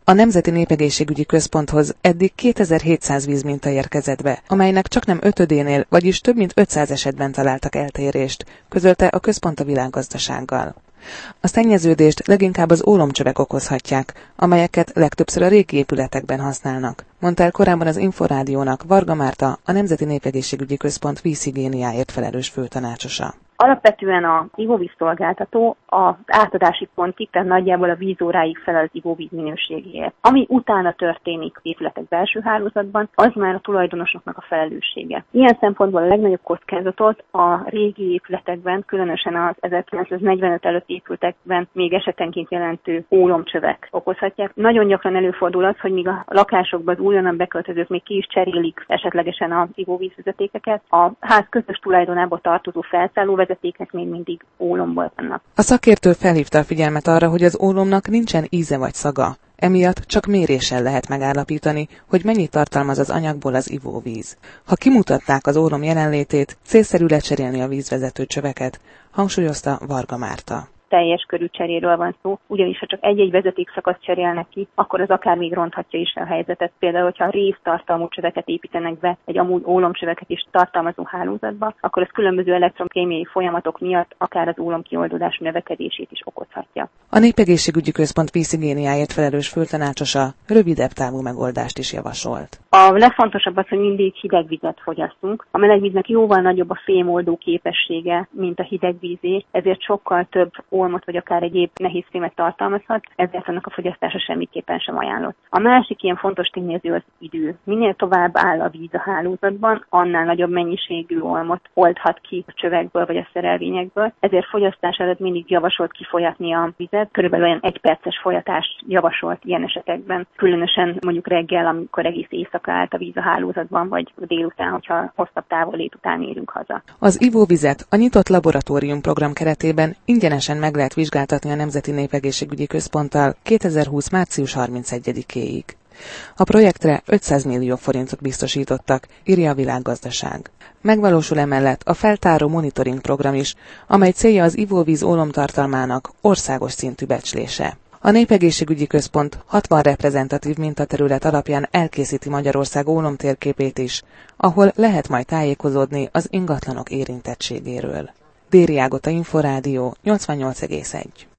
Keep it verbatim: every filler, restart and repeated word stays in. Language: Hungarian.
A Nemzeti Népegészségügyi Központhoz eddig kétezer-hétszáz vízminta érkezett be, amelynek csaknem ötödénél, vagyis több mint ötszáz esetben találtak eltérést, közölte a központ a Világgazdasággal. A szennyeződést leginkább az ólomcsövek okozhatják, amelyeket legtöbbször a régi épületekben használnak, mondta el korábban az Inforádiónak Varga Márta, a Nemzeti Népegészségügyi Központ vízhigiéniáért felelős főtanácsosa. Alapvetően a ivóvízszolgáltató az átadási pontig, tehát nagyjából a vízóráig felel az ivóvíz minőségéért. Ami utána történik épületek belső hálózatban, az már a tulajdonosoknak a felelőssége. Ilyen szempontból a legnagyobb kockázatot a régi épületekben, különösen az ezerkilencszáznegyvenöt előtt épületekben még esetenként jelentő ólomcsövek okozhatják. Nagyon gyakran előfordul az, hogy míg a lakásokban az újonnan beköltözők még ki is cserélik esetlegesen az ivóvízvezetékeket, a ház közös tulajdonába tartozó felszálló vezetékek még mindig ólomból vannak. A szakértő felhívta a figyelmet arra, hogy az ólomnak nincsen íze vagy szaga. Emiatt csak méréssel lehet megállapítani, hogy mennyit tartalmaz az anyagból az ivóvíz. Ha kimutatták az ólom jelenlétét, célszerű lecserélni a vízvezető csöveket, hangsúlyozta Varga Márta. Teljes körű cseréről van szó, ugyanis ha csak egy-egy vezetékszakaszt cserélnek ki, akkor az akár még ronthatja is a helyzetet. Például, hogyha résztartalmú csöveket építenek be egy amúgy ólomcsöveket is tartalmazó hálózatba, akkor az különböző elektrokémiai folyamatok miatt akár az ólomkioldódás növekedését is okozhatja. A Népegészségügyi Központ vízhigiéniáért felelős főtanácsosa rövidebb távú megoldást is javasolt. A legfontosabb az, hogy mindig hideg vizet fogyasszunk. A meleg víznek jóval nagyobb a fémoldó képessége, mint a hideg vízé, ezért sokkal több olmot vagy akár egyéb nehéz fémet tartalmazhat, ezért annak a fogyasztása semmiképpen sem ajánlott. A másik ilyen fontos tényező az idő. Minél tovább áll a víz a hálózatban, annál nagyobb mennyiségű olmot oldhat ki a csövekből vagy a szerelvényekből, ezért fogyasztás előtt mindig javasolt kifolyatni a vizet. Körülbelül olyan egy perces folyatást javasolt ilyen esetekben, különösen mondjuk reggel, amikor egész éjszaka állt a víz a hálózatban, vagy délután, hogyha hosszabb távolét után érünk haza. Az ivóvizet a nyitott laboratórium program keretében ingyenesen meg lehet vizsgáltatni a Nemzeti Népegészségügyi Központtal kétezer-húsz március harmincegyedikéig. A projektre ötszáz millió forintot biztosítottak, írja a Világgazdaság. Megvalósul emellett a feltáró monitoring program is, amely célja az ivóvíz ólomtartalmának országos szintű becslése. A Népegészségügyi Központ hatvan reprezentatív mintaterület alapján elkészíti Magyarország ólomtérképét is, ahol lehet majd tájékozódni az ingatlanok érintettségéről. Déri Ágota, Inforádió, nyolcvannyolc egész egy.